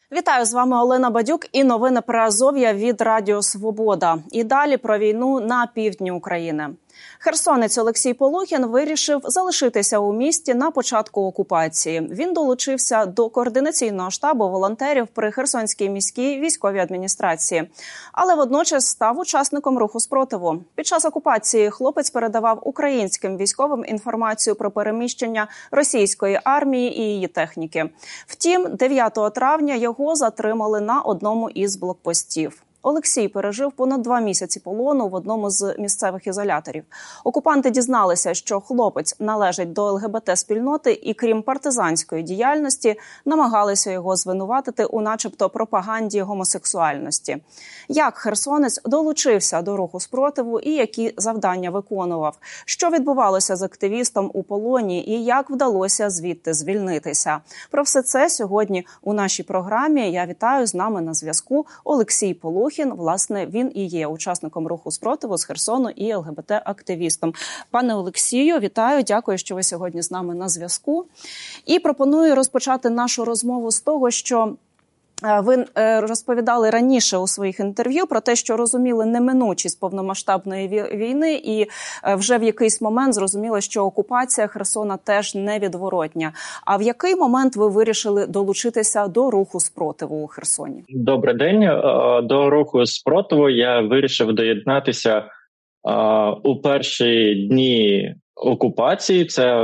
Вітаю, з вами Олена Бадюк і новини Приазов'я від Радіо Свобода. І далі про війну на півдні України. Херсонець Олексій Полухін вирішив залишитися у місті на початку окупації. Він долучився до координаційного штабу волонтерів при Херсонській міській військовій адміністрації. Але водночас став учасником руху спротиву. Під час окупації хлопець передавав українським військовим інформацію про переміщення російської армії і її техніки. Втім, 9 травня його затримали на одному із блокпостів. Олексій пережив понад 2 місяці полону в одному з місцевих ізоляторів. Окупанти дізналися, що хлопець належить до ЛГБТ-спільноти і, крім партизанської діяльності, намагалися його звинуватити у начебто пропаганді гомосексуальності. Як херсонець долучився до руху спротиву і які завдання виконував? Що відбувалося з активістом у полоні і як вдалося звідти звільнитися? Про все це сьогодні у нашій програмі. Я вітаю, з нами на зв'язку Олексій Полухін. Власне, він і є учасником руху спротиву з Херсону і ЛГБТ-активістом. Пане Олексію, вітаю, дякую, що ви сьогодні з нами на зв'язку. І пропоную розпочати нашу розмову з того, що ви розповідали раніше у своїх інтерв'ю про те, що розуміли неминучість повномасштабної війни і вже в якийсь момент зрозуміли, що окупація Херсона теж невідворотня. А в який момент ви вирішили долучитися до руху спротиву у Херсоні? Добрий день. До руху спротиву я вирішив доєднатися у перші дні окупації. Це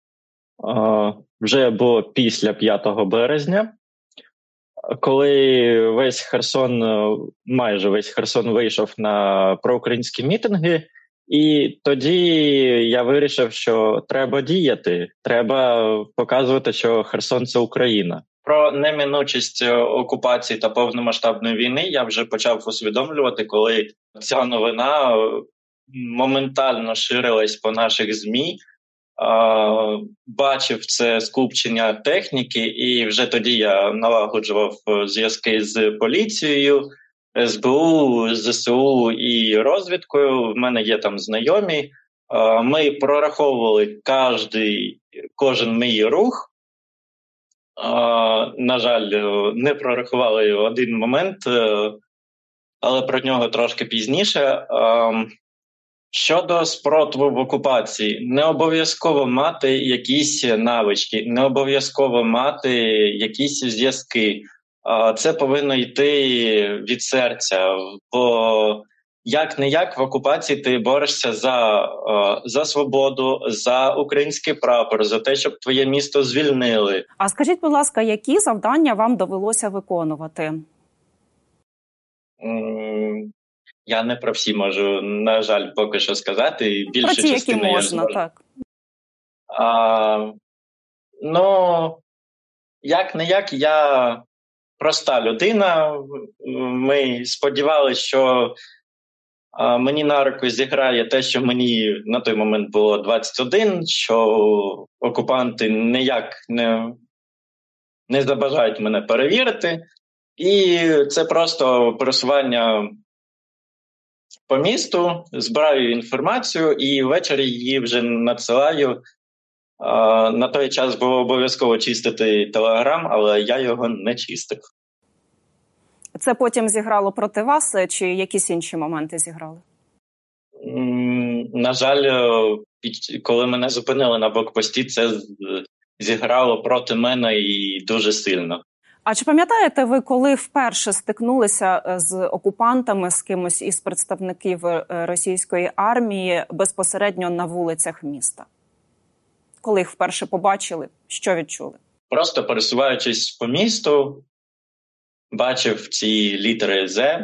вже було після 5 березня. Коли майже весь Херсон вийшов на проукраїнські мітинги, і тоді я вирішив, що треба діяти, треба показувати, що Херсон – це Україна. Про неминучість окупації та повномасштабної війни я вже почав усвідомлювати, коли ця новина моментально ширилась по наших ЗМІ. Бачив це скупчення техніки, і вже тоді я налагоджував зв'язки з поліцією, СБУ, ЗСУ і розвідкою. В мене є там знайомі. Ми прораховували кожен мій рух. На жаль, не прорахували один момент, але про нього трошки пізніше. Щодо спротиву в окупації, не обов'язково мати якісь навички, не обов'язково мати якісь зв'язки. Це повинно йти від серця, бо як-не-як в окупації ти борешся за свободу, за український прапор, за те, щоб твоє місто звільнили. А скажіть, будь ласка, які завдання вам довелося виконувати? Я не про всі можу, на жаль, поки що сказати. Більше про ті, які можна, так. Як-не-як, я проста людина. Ми сподівалися, що мені на руку зіграє те, що мені на той момент було 21, що окупанти ніяк не забажають мене перевірити. І це просто пересування по місту, збираю інформацію і ввечері її вже надсилаю. На той час було обов'язково чистити Телеграм, але я його не чистив. Це потім зіграло проти вас чи якісь інші моменти зіграли? На жаль, коли мене зупинили на блокпості, це зіграло проти мене і дуже сильно. А чи пам'ятаєте ви, коли вперше стикнулися з окупантами, з кимось із представників російської армії безпосередньо на вулицях міста? Коли їх вперше побачили, що відчули? Просто пересуваючись по місту, бачив ці літери «З».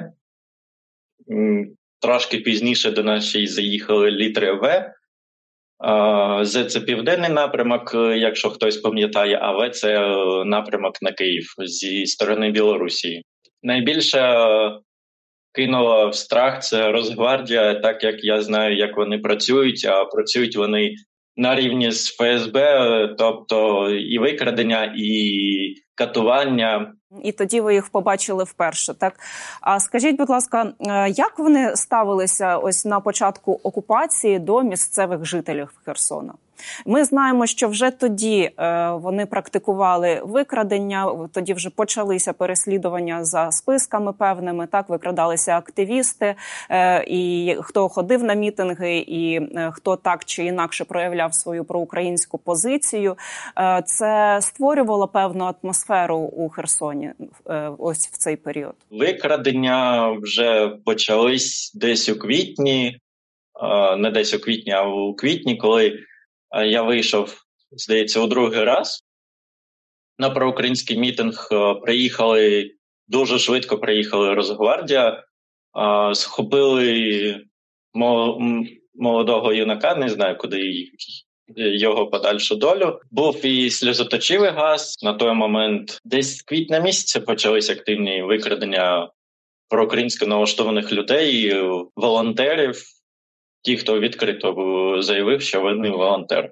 Трошки пізніше до нас ще й заїхали літери «В». «З» – це південний напрямок, якщо хтось пам'ятає, а «В» – це напрямок на Київ зі сторони Білорусі. Найбільше кинуло в страх – це Росгвардія, так як я знаю, як вони працюють, а працюють вони на рівні з ФСБ, тобто і викрадення, і катування. І тоді ви їх побачили вперше, так? А скажіть, будь ласка, як вони ставилися ось на початку окупації до місцевих жителів Херсона? Ми знаємо, що вже тоді вони практикували викрадення, тоді вже почалися переслідування за списками певними, так, викрадалися активісти, і хто ходив на мітинги, і хто так чи інакше проявляв свою проукраїнську позицію. Це створювало певну атмосферу у Херсоні ось в цей період. Викрадення вже почались десь у квітні, не десь у квітні, а у квітні, коли я вийшов, здається, у другий раз на проукраїнський мітинг. Дуже швидко приїхали Росгвардія, схопили молодого юнака, не знаю, куди його подальшу долю. Був і сльозоточивий газ. На той момент десь з квітня місяця почались активні викрадення проукраїнсько налаштованих людей, волонтерів, ті, хто відкрито заявив, що вони волонтери.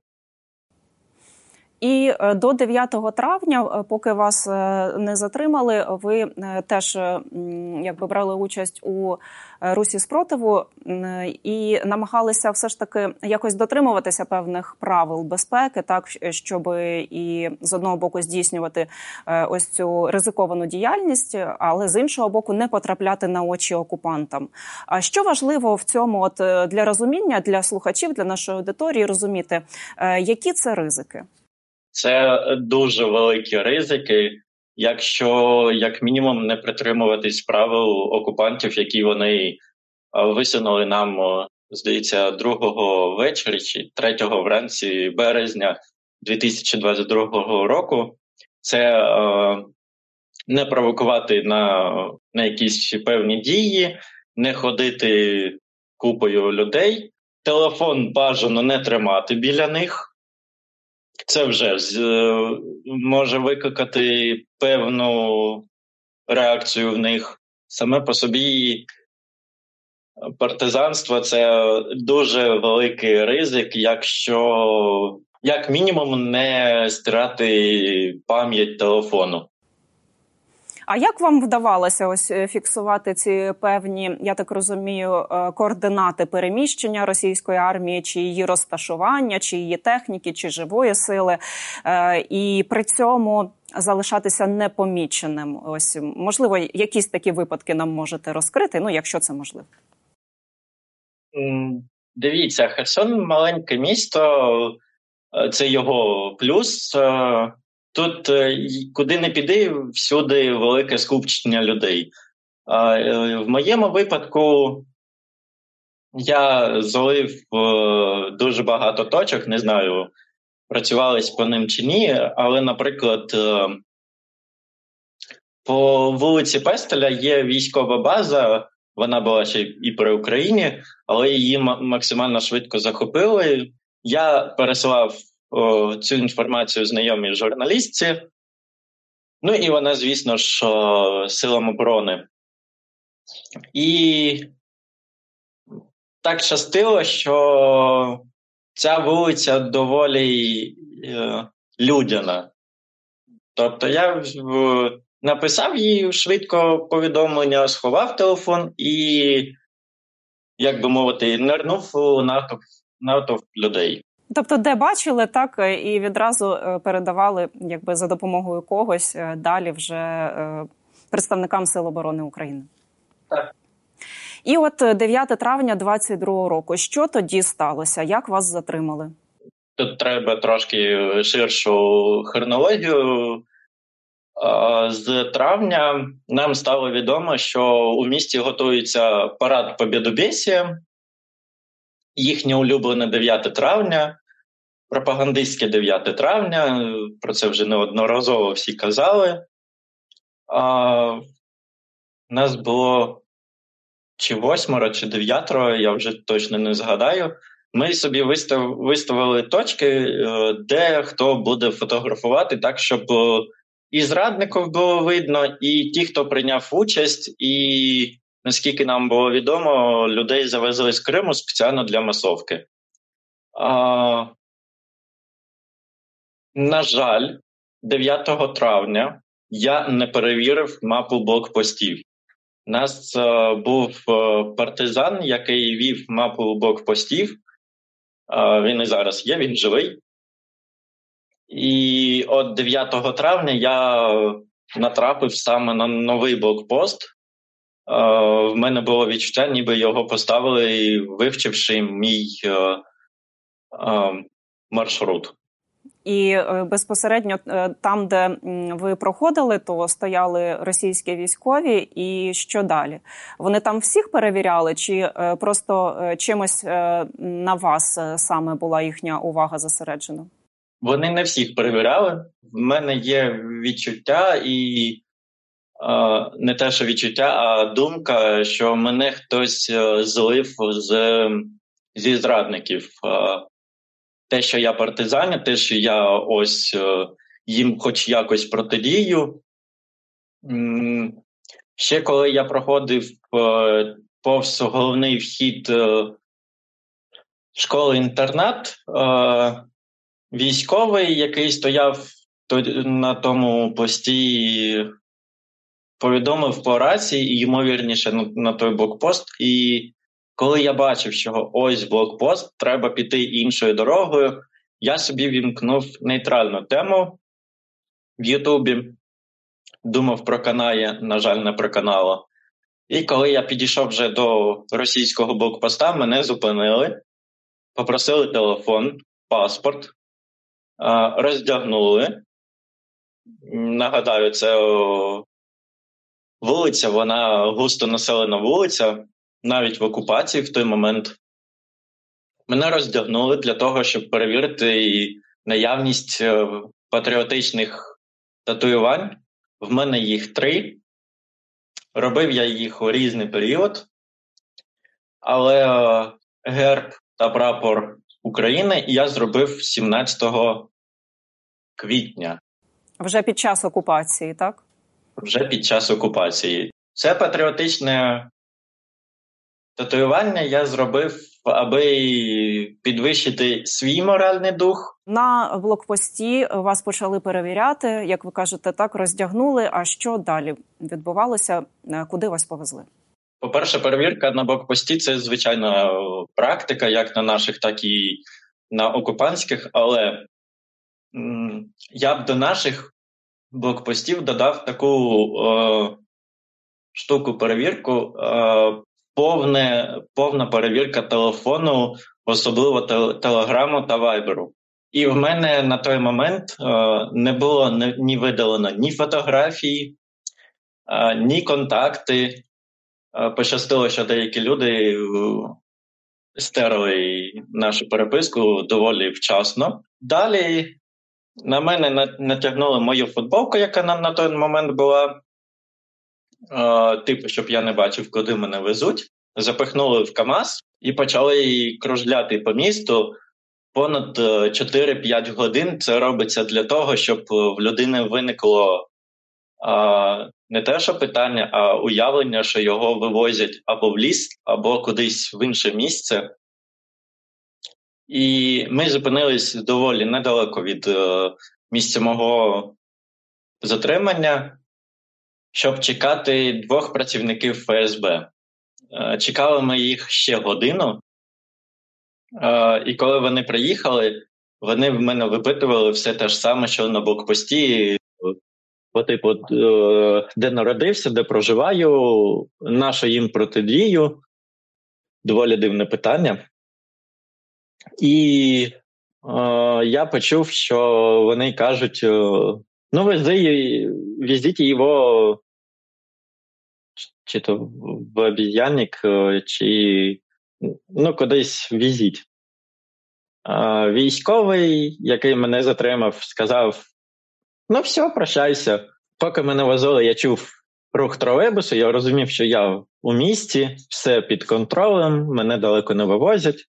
І до 9 травня, поки вас не затримали, ви теж якби брали участь у русі спротиву і намагалися все ж таки якось дотримуватися певних правил безпеки, так, щоб і з одного боку здійснювати ось цю ризиковану діяльність, але з іншого боку не потрапляти на очі окупантам. А що важливо в цьому от для розуміння, для слухачів, для нашої аудиторії розуміти, які це ризики? Це дуже великі ризики, якщо, як мінімум, не притримуватись правил окупантів, які вони висунули нам, здається, 2-го ввечері чи 3-го вранці березня 2022 року. Це не провокувати на якісь певні дії, не ходити купою людей, телефон бажано не тримати біля них. Це вже може викликати певну реакцію в них. Саме по собі партизанство – це дуже великий ризик, якщо, як мінімум, не стирати пам'ять телефону. А як вам вдавалося ось фіксувати ці певні, я так розумію, координати переміщення російської армії, чи її розташування, чи її техніки, чи живої сили, і при цьому залишатися непоміченим? Ось, можливо, якісь такі випадки нам можете розкрити, ну, якщо це можливо. Дивіться, Херсон – маленьке місто, це його плюс. Тут, куди не піди, всюди велике скупчення людей. В моєму випадку я залив дуже багато точок, не знаю, працювались по ним чи ні, але, наприклад, по вулиці Пестеля є військова база, вона була ще і при Україні, але її максимально швидко захопили. Я пересилав цю інформацію знайомій журналістці, ну і вона, звісно ж, силам оборони. І так щастило, що ця вулиця доволі людяна. Тобто я написав їй швидко повідомлення, сховав телефон і, як би мовити, нирнув у натовп людей. Тобто, де бачили, так, і відразу передавали, якби, за допомогою когось далі вже представникам Сил оборони України. Так. І от 9 травня 2022 року. Що тоді сталося? Як вас затримали? Тут треба трошки ширшу хронологію. З травня нам стало відомо, що у місті готується парад Побєдобєсія, їхнє улюблене 9 травня, пропагандистське 9 травня, про це вже неодноразово всі казали. Нас було чи 8, чи 9, я вже точно не згадаю. Ми собі виставили точки, де хто буде фотографувати так, щоб і зрадників було видно, і ті, хто прийняв участь, і, наскільки нам було відомо, людей завезли з Криму спеціально для масовки. На жаль, 9 травня я не перевірив мапу блокпостів. У нас був партизан, який вів мапу блокпостів, Він і зараз є, він живий. І от 9 травня я натрапив саме на новий блокпост. В мене було відчуття, ніби його поставили, вивчивши мій маршрут. І безпосередньо там, де ви проходили, то стояли російські військові. І що далі? Вони там всіх перевіряли, чи просто чимось на вас саме була їхня увага зосереджена? Вони не всіх перевіряли. В мене є відчуття і не те, що відчуття, а думка, що мене хтось злив зі зрадників. Те, що я партизан, те, що я ось їм хоч якось протидію. Ще коли я проходив повз головний вхід школи-інтернат, військовий, який стояв на тому пості, повідомив по рації, і ймовірніше на той блокпост. І коли я бачив, що ось блокпост, треба піти іншою дорогою, я собі вімкнув нейтральну тему в Ютубі. Думав, проканає, на жаль, не проканало. І коли я підійшов вже до російського блокпоста, мене зупинили, попросили телефон, паспорт, роздягнули. Нагадаю, це вулиця, вона густо населена вулиця, навіть в окупації в той момент. Мене роздягнули для того, щоб перевірити наявність патріотичних татуювань. В мене їх 3. Робив я їх у різний період. Але герб та прапор України я зробив 17 квітня. Вже під час окупації, так? Вже під час окупації. Це патріотичне татуювання я зробив, аби підвищити свій моральний дух. На блокпості вас почали перевіряти, як ви кажете, так, роздягнули. А що далі відбувалося? Куди вас повезли? По-перше, перевірка на блокпості – це звичайна практика, як на наших, так і на окупантських. Але я б до наших блокпостів додав таку штуку перевірку, повна перевірка телефону, особливо телеграму та вайберу. І в мене на той момент не було ні видалено ні фотографії, ні контакти. Пощастило, що деякі люди стерли нашу переписку доволі вчасно. Далі на мене натягнули мою футболку, яка нам на той момент була, типу, щоб я не бачив, куди мене везуть. Запихнули в КАМАЗ і почали кружляти по місту. Понад 4-5 годин це робиться для того, щоб в людини виникло не те, що питання, а уявлення, що його вивозять або в ліс, або кудись в інше місце. І ми зупинились доволі недалеко від місця мого затримання, щоб чекати 2 працівників ФСБ. Чекали ми їх ще годину, і коли вони приїхали, вони в мене випитували все те ж саме, що на блокпості, по типу, де народився, де проживаю, на що їм протидію. Доволі дивне питання. І я почув, що вони кажуть, ну, везіть його чи то в обіз'янник, чи кудись везіть. Військовий, який мене затримав, сказав, ну все, прощайся. Поки мене возили, я чув рух тролейбусу, я розумів, що я у місті, все під контролем, мене далеко не вивозять.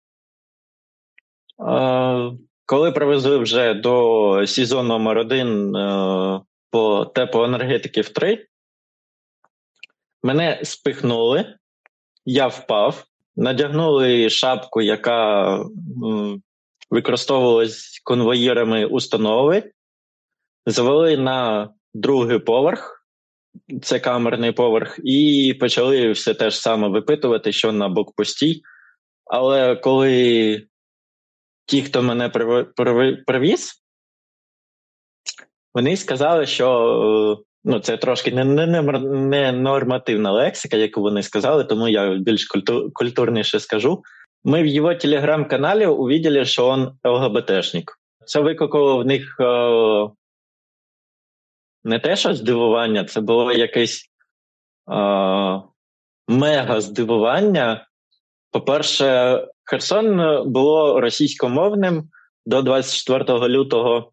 Коли привезли вже до СІЗО номер 1 по теплоенергетиків 3, мене спихнули, я впав, надягнули шапку, яка використовувалась конвоїрами установи, завели на 2-й поверх, це камерний поверх, і почали все те ж саме випитувати, що на блокпості. Але коли ті, хто мене привіз, вони сказали, що це трошки не нормативна лексика, яку вони сказали, тому я більш культурніше скажу. Мы в его телеграм-канале увидели, что он ЛГБТшник. Це викликало в них не те, що здивування, це було якесь мега здивування. По-перше, Херсон було російськомовним до 24 лютого.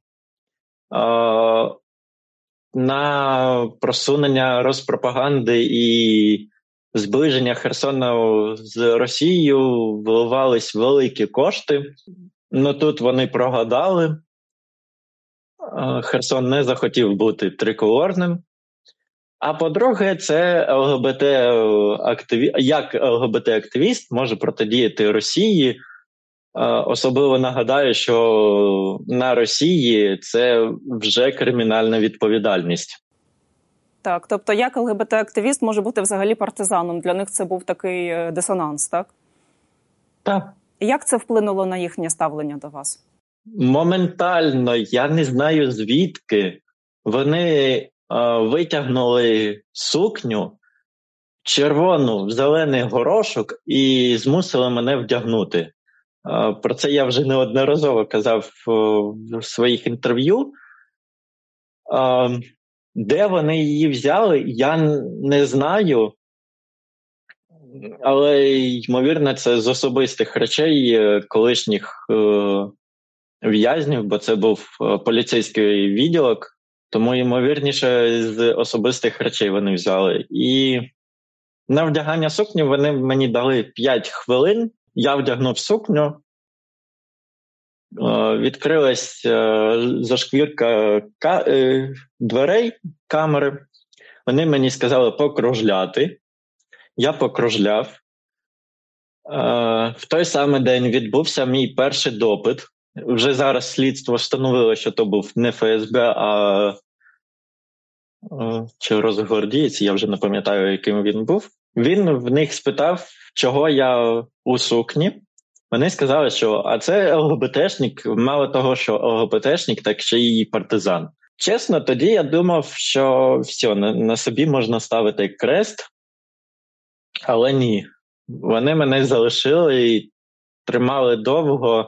На просунення розпропаганди і зближення Херсона з Росією вливались великі кошти. Тут вони прогадали. Херсон не захотів бути триколорним. А по-друге, це як ЛГБТ-активіст може протидіяти Росії. Особливо нагадаю, що на Росії це вже кримінальна відповідальність. Так, тобто як ЛГБТ-активіст може бути взагалі партизаном? Для них це був такий дисонанс, так? Так. Як це вплинуло на їхнє ставлення до вас? Моментально, я не знаю звідки. Вони витягнули сукню червону в зелений горошок і змусили мене вдягнути. Про це я вже неодноразово казав в своїх інтерв'ю. Де вони її взяли, я не знаю. Але, ймовірно, це з особистих речей колишніх в'язнів, бо це був поліцейський відділок. Тому, ймовірніше, з особистих речей вони взяли. І на вдягання сукні вони мені дали 5 хвилин. Я вдягнув сукню, відкрилась зашквірка дверей камери. Вони мені сказали покружляти. Я покружляв. В той самий день відбувся мій перший допит. Вже зараз слідство встановило, що то був не ФСБ, а чи Росгвардієць, я вже не пам'ятаю, яким він був. Він в них спитав, чого я у сукні. Вони сказали, що це ЛГБТшник, мало того, що ЛГБТшник, так ще й партизан. Чесно, тоді я думав, що все, на собі можна ставити крест, але ні. Вони мене залишили і тримали довго,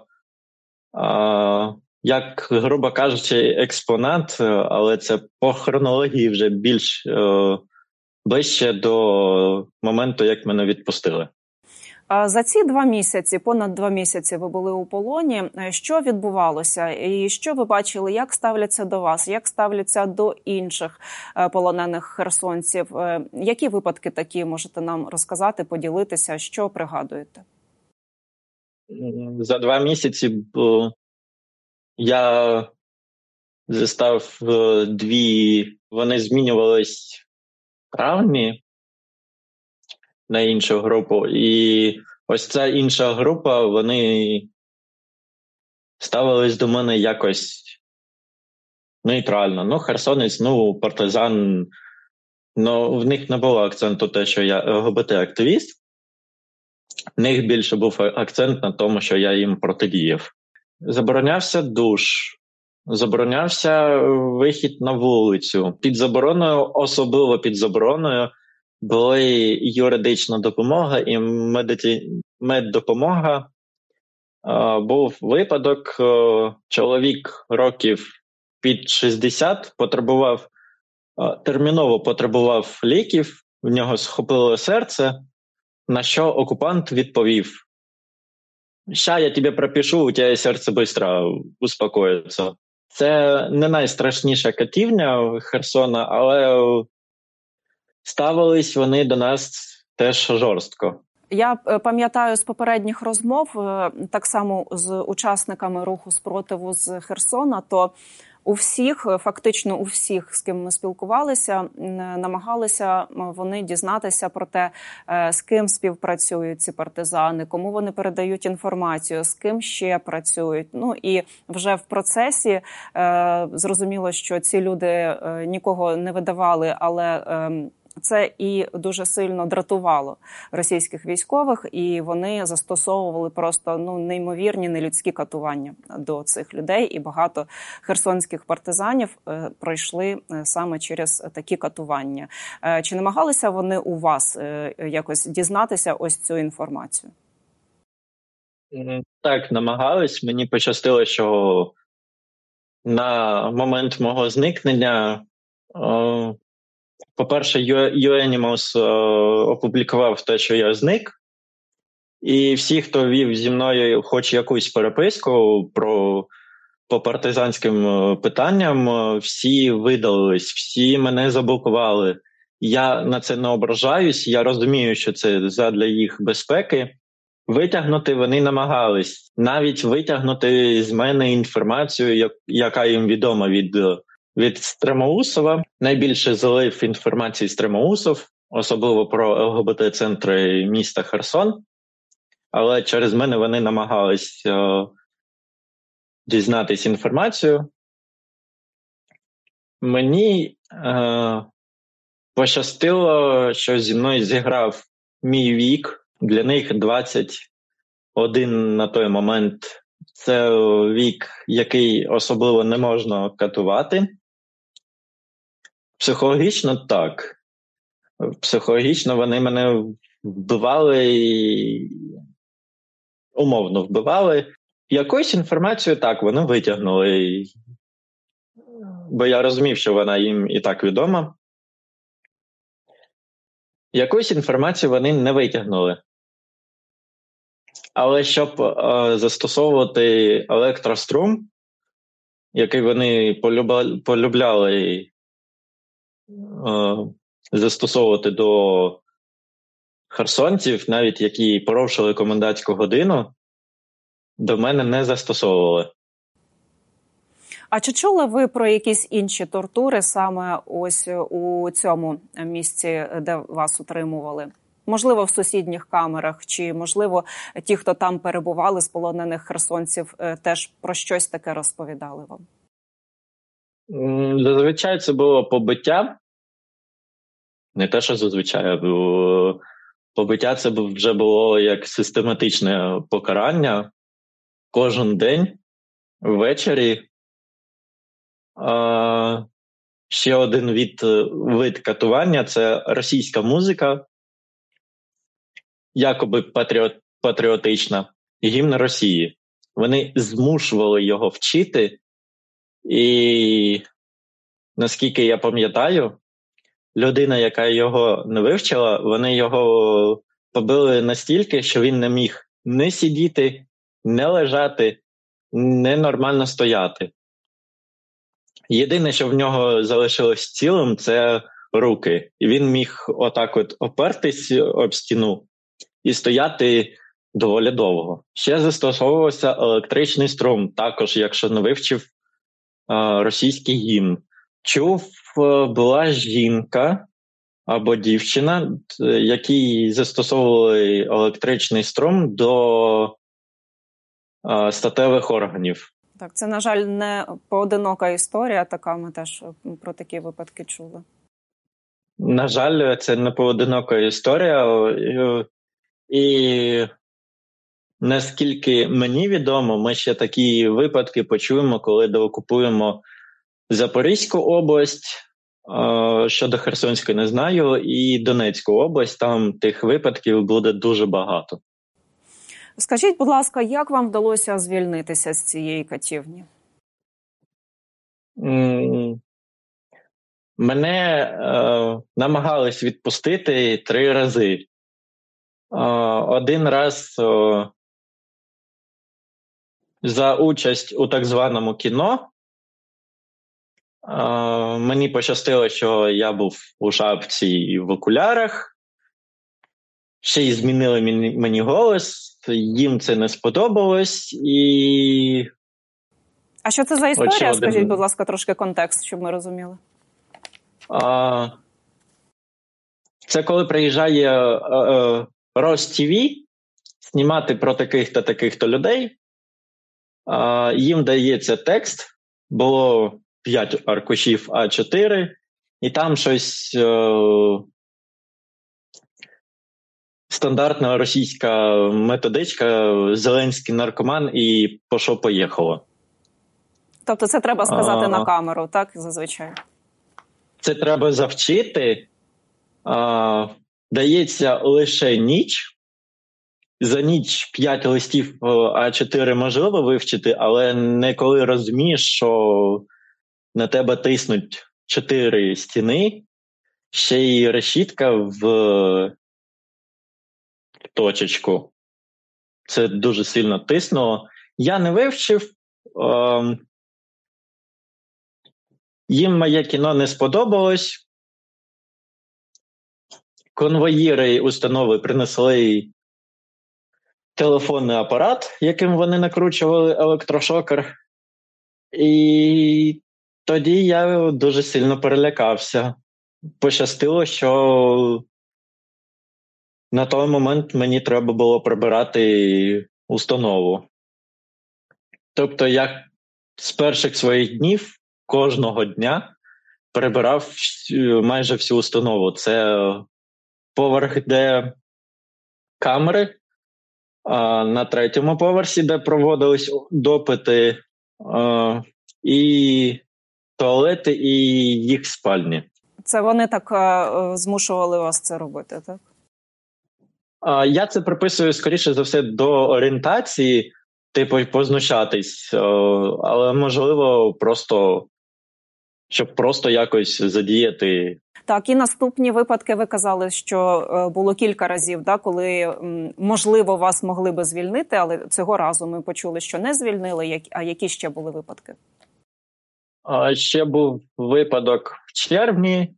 як, грубо кажучи, експонат, але це по хронології вже більш ближче до моменту, як мене відпустили. За ці 2 місяці, понад 2 місяці ви були у полоні. Що відбувалося? І що ви бачили, як ставляться до вас, як ставляться до інших полонених херсонців? Які випадки такі можете нам розказати, поділитися? Що пригадуєте? За 2 місяці я застав 2, вони змінювались травмі на іншу групу. І ось ця інша група, вони ставились до мене якось нейтрально. Херсонець, партизан. В них не було акценту те, що я ЛГБТ-активіст. В них більше був акцент на тому, що я їм протидіяв. Заборонявся душ, заборонявся вихід на вулицю. Під забороною, особливо під забороною, були юридична допомога і меддопомога. Був випадок, чоловік років під 60 терміново потребував ліків, в нього схопило серце, на що окупант відповів: «Ща я тебе пропишу, у тебе серце швидко успокоїться». Це не найстрашніша катівня Херсона, але ставились вони до нас теж жорстко. Я пам'ятаю з попередніх розмов, так само з учасниками руху спротиву з Херсона, то фактично у всіх, з ким ми спілкувалися, намагалися вони дізнатися про те, з ким співпрацюють ці партизани, кому вони передають інформацію, з ким ще працюють. І вже в процесі зрозуміло, що ці люди нікого не видавали, але Це і дуже сильно дратувало російських військових, і вони застосовували просто неймовірні нелюдські катування до цих людей. І багато херсонських партизанів пройшли саме через такі катування. Чи намагалися вони у вас якось дізнатися ось цю інформацію? Так, намагались. Мені пощастило, що на момент мого зникнення, по-перше, UAnimals опублікував те, що я зник, і всі, хто вів зі мною хоч якусь переписку по партизанським питанням, всі видалились, всі мене заблокували. Я на це не ображаюсь, я розумію, що це задля їх безпеки. Витягнути вони намагались. Навіть витягнути з мене інформацію, яка їм відома від Стремоусова. Найбільше залив інформації Стремоусов, особливо про ЛГБТ-центри міста Херсон. Але через мене вони намагались дізнатись інформацію. Мені пощастило, що зі мною зіграв мій вік. Для них 21 на той момент – це вік, який особливо не можна катувати. Психологічно – так. Психологічно вони мене вбивали, умовно вбивали. Якусь інформацію так, вони витягнули, бо я розумів, що вона їм і так відома. Якусь інформацію вони не витягнули. Але щоб застосовувати електрострум, який вони полюбляли застосовувати до херсонців, навіть які порушили комендантську годину, до мене не застосовували. А чи чули ви про якісь інші тортури саме ось у цьому місці, де вас утримували? Можливо, в сусідніх камерах, чи, можливо, ті, хто там перебували з полонених херсонців, теж про щось таке розповідали вам? Зазвичай це було побиття. Не те, що зазвичай, побиття це вже було як систематичне покарання. Кожен день, ввечері. Ще один вид катування – це російська музика, якоби патріотична, гімн Росії. Вони змушували його вчити, і, наскільки я пам'ятаю, людина, яка його не вивчила, вони його побили настільки, що він не міг не сидіти, не лежати, не нормально стояти. Єдине, що в нього залишилось цілим, це руки. І він міг отак от опертись об стіну і стояти доволі довго. Ще застосовувався електричний струм, також, якщо не вивчив російський гімн. Чув, була жінка або дівчина, які застосовували електричний струм до статевих органів. Так, це, на жаль, не поодинока історія така, ми теж про такі випадки чули. На жаль, це не поодинока історія. І наскільки мені відомо, ми ще такі випадки почуємо, коли деокупуємо Запорізьку область, щодо Херсонської не знаю, і Донецьку область, там тих випадків буде дуже багато. Скажіть, будь ласка, як вам вдалося звільнитися з цієї катівні? Мене намагались відпустити 3 рази. Один раз за участь у так званому кіно. Мені пощастило, що я був у шапці і в окулярах. Ще й змінили мені голос, їм це не сподобалось. І... А що це за історія? Скажіть, будь ласка, трошки контекст, щоб ми розуміли. Це коли приїжджає РосТV знімати про таких-то, таких-то людей. Їм дається текст, було 5 аркушів А4, і там щось стандартна російська методичка, Зеленський наркоман і пошло-поїхало. Тобто це треба сказати на камеру, так, зазвичай? Це треба завчити. Дається лише ніч. За ніч 5 листів А4 можливо вивчити, але не коли розумієш, що на тебе тиснуть 4 стіни, ще й решітка в точечку. Це дуже сильно тиснуло. Я не вивчив. Їм моє кіно не сподобалось. Конвоїри установи принесли телефонний апарат, яким вони накручували електрошокер. І тоді я дуже сильно перелякався. Пощастило, що на той момент мені треба було прибирати установу. Тобто я з перших своїх днів кожного дня прибирав майже всю установу. Це поверх, де камери, на 3-му поверсі, де проводились допити, і туалети, і їх спальні. Це вони так змушували вас це робити, так? Я це приписую, скоріше за все, до орієнтації, типу, познущатись, але, можливо, просто, щоб просто якось задіяти. Так, і наступні випадки ви казали, що було кілька разів, да, коли, можливо, вас могли би звільнити, але цього разу ми почули, що не звільнили. А які ще були випадки? Ще був випадок в червні.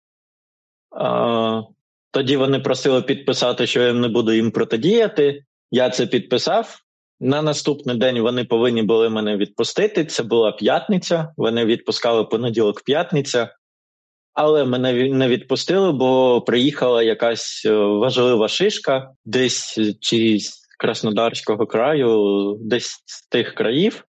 Тоді вони просили підписати, що я не буду їм протидіяти. Я це підписав. На наступний день вони повинні були мене відпустити. Це була п'ятниця. Вони відпускали понеділок-п'ятниця. Але мене не відпустили, бо приїхала якась важлива шишка десь чи з Краснодарського краю, десь з тих країв.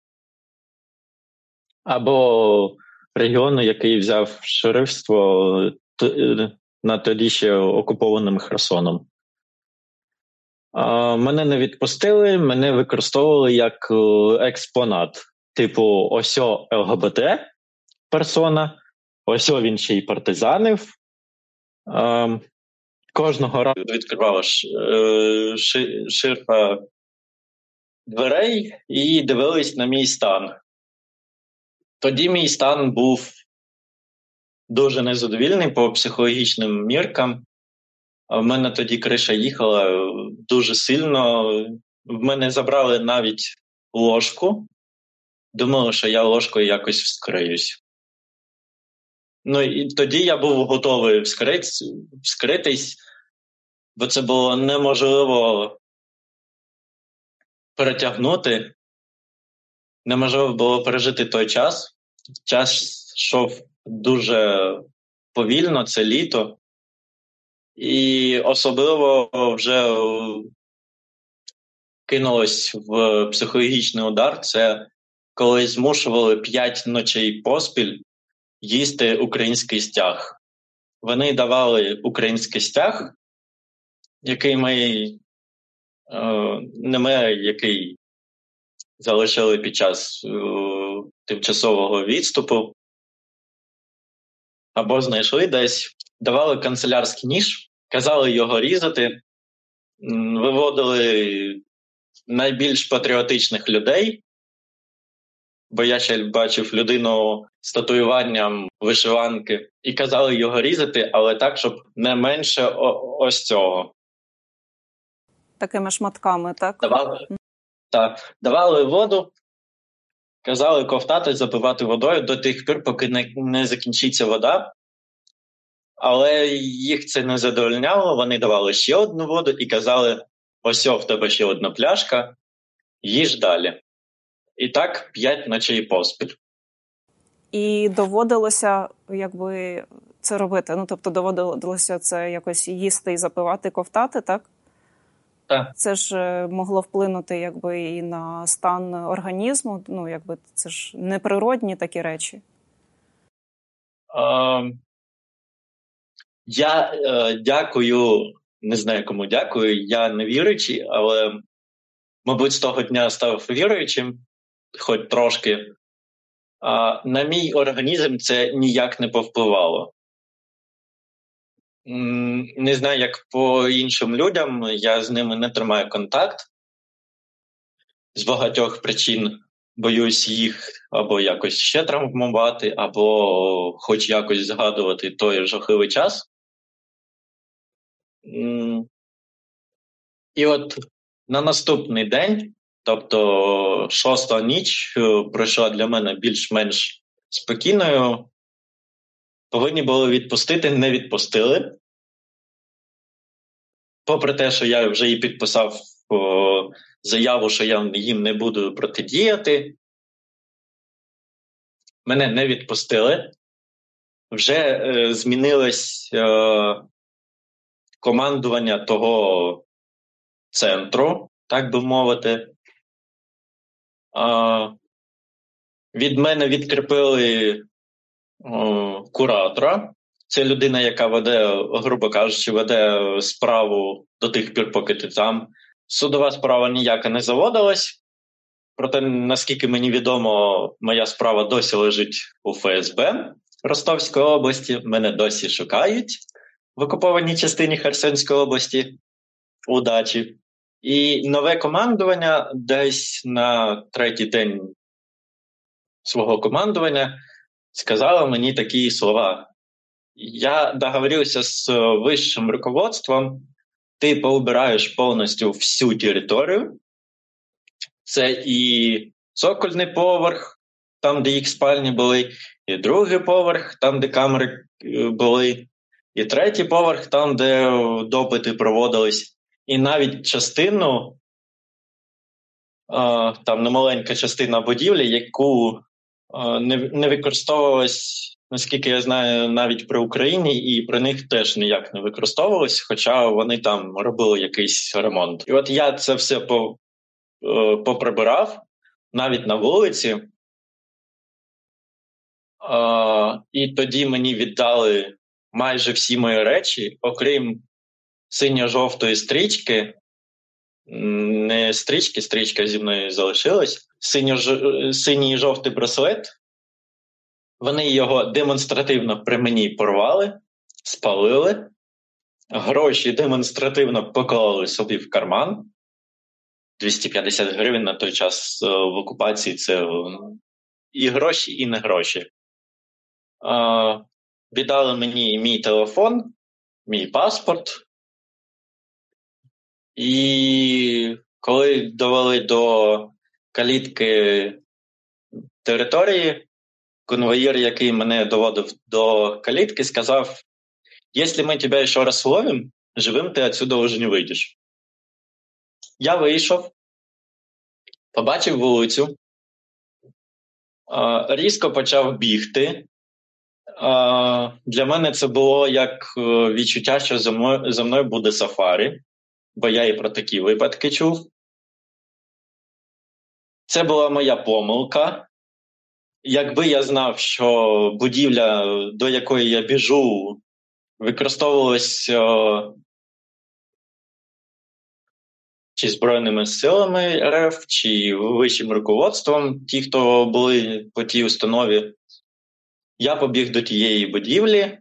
Або регіону, який взяв шерифство на тоді ще окупованим Херсоном. Мене не відпустили, мене використовували як експонат. Типу, ось ЛГБТ персона, ось він ще й партизанив. Кожного разу відкривала ширфа дверей і дивились на мій стан. Тоді мій стан був дуже незадовільний по психологічним міркам. В мене тоді криша їхала дуже сильно. В мене забрали навіть ложку. Думали, що я ложкою якось вскриюсь. Ну і тоді я був готовий вскритись, бо це було неможливо перетягнути. Неможливо було пережити той час. Час йшов дуже повільно, це літо. І особливо вже кинулось в психологічний удар. Це коли змушували 5 ночей поспіль їсти український стяг. Вони давали український стяг, який залишили під час тимчасового відступу, або знайшли десь, давали канцелярський ніж, казали його різати, виводили найбільш патріотичних людей, бо я ще бачив людину з татуюванням вишиванки, і казали його різати, але так, щоб не менше ось цього. Такими шматками, так? Давали воду, казали ковтати, запивати водою до тих пір, поки не закінчиться вода. Але їх це не задовольняло, вони давали ще одну воду і казали, ось в тебе ще одна пляшка, їж далі. І так 5 ночей поспіль. І доводилося, якби, це робити? Ну, тобто доводилося це якось їсти і запивати, ковтати, так? Так. Це ж могло вплинути, якби, і на стан організму, ну, якби, це ж неприродні такі речі. Я дякую не знаю, кому дякую. Я не віруючий, але, мабуть, з того дня став віруючим, хоч трошки. А на мій організм це ніяк не повпливало. Не знаю, як по іншим людям, я з ними не тримаю контакт з багатьох причин. Боюсь їх або якось ще травмувати, або хоч якось згадувати той жахливий час. І от на наступний день, тобто 6-та ніч, пройшла для мене більш-менш спокійною. Повинні були відпустити, не відпустили. Попри те, що я вже і підписав заяву, що я їм не буду протидіяти, мене не відпустили. Вже змінилось командування того центру, так би мовити. Від мене відкріпили куратора. Це людина, яка веде, грубо кажучи, веде справу до тих пір, поки ти там. Судова справа ніяка не заводилась. Проте, наскільки мені відомо, моя справа досі лежить у ФСБ Ростовської області. Мене досі шукають в окупованій частині Херсонської області. Удачі. І нове командування десь на 3-й день свого командування сказало мені такі слова. Я договорился с высшим руководством, ты поубираешь повністю всю територію. Це і цокольний поверх, там, де їх спальні були, і другий поверх, там, де камери були, і третій поверх, там, де допити проводились. І навіть частину, там немаленька частина будівлі, яку не використовувалась, наскільки я знаю, навіть при Україні, і при них теж ніяк не використовувалось, хоча вони там робили якийсь ремонт. І от я це все поприбирав, навіть на вулиці, і тоді мені віддали майже всі мої речі, окрім синьо-жовтої стрічки, не стрічки, стрічка зі мною залишилась, синій і жовтий браслет. Вони його демонстративно при мені порвали, спалили, гроші демонстративно поклали собі в карман. 250 гривень на той час в окупації – це і гроші, і не гроші. Віддали мені мій телефон, мій паспорт. І коли довели до калітки території, конвоїр, який мене доводив до калітки, сказав: «Якщо ми тебе ще раз ловимо, живим ти отсюда вже не вийдеш». Я вийшов, побачив вулицю, різко почав бігти. Для мене це було як відчуття, що за мною буде сафарі, бо я і про такі випадки чув. Це була моя помилка. Якби я знав, що будівля, до якої я біжу, використовувалась чи Збройними силами РФ, чи вищим руководством, ті, хто були по тій установі, я побіг до тієї будівлі,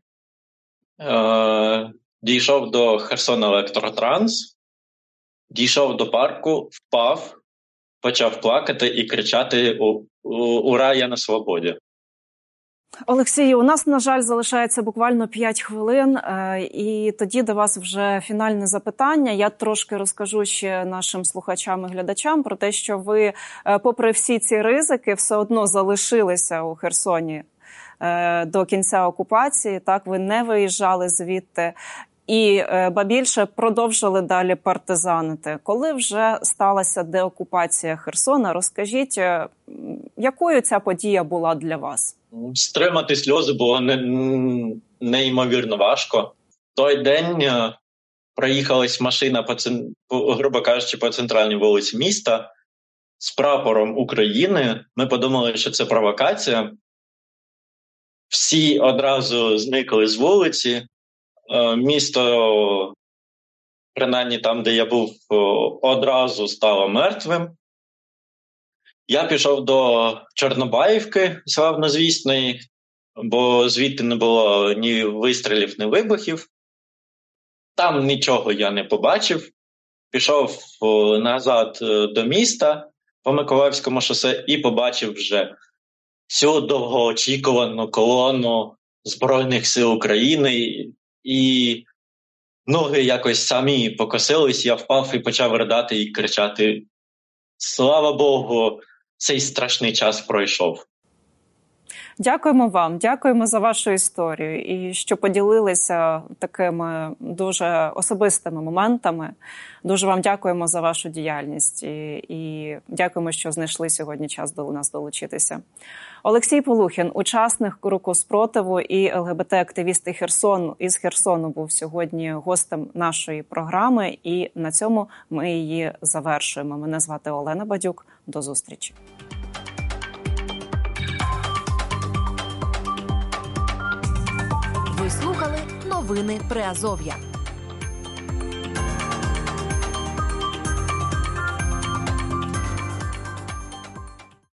дійшов до Херсон-Електротранс, дійшов до парку, впав, почав плакати і кричати «Ура, я на свободі!». Олексію, у нас, на жаль, залишається буквально 5 хвилин, і тоді до вас вже фінальне запитання. Я трошки розкажу ще нашим слухачам і глядачам про те, що ви, попри всі ці ризики, все одно залишилися у Херсоні до кінця окупації. Так, ви не виїжджали звідти. І, ба більше, продовжили далі партизанити. Коли вже сталася деокупація Херсона, розкажіть, якою ця подія була для вас? Стримати сльози було неймовірно важко. Той день проїхалась машина, грубо кажучи, по центральній вулиці міста з прапором України. Ми подумали, що це провокація. Всі одразу зникли з вулиці. Місто принаймні там, де я був, одразу стало мертвим. Я пішов до Чорнобаївки, славнозвісної, бо звідти не було ні вистрілів, ні вибухів. Там нічого я не побачив. Пішов назад до міста по Миколаївському шосе і побачив вже цю довгоочікувану колону Збройних сил України. І ноги якось самі покосились, я впав і почав ридати і кричати: «Слава Богу, цей страшний час пройшов». Дякуємо вам, дякуємо за вашу історію і що поділилися такими дуже особистими моментами. Дуже вам дякуємо за вашу діяльність і дякуємо, що знайшли сьогодні час до нас долучитися. Олексій Полухін, учасник руху спротиву і ЛГБТ-активіст із Херсону, був сьогодні гостем нашої програми, і на цьому ми її завершуємо. Мене звати Олена Бадюк. До зустрічі. Ви слухали новини Приазов'я.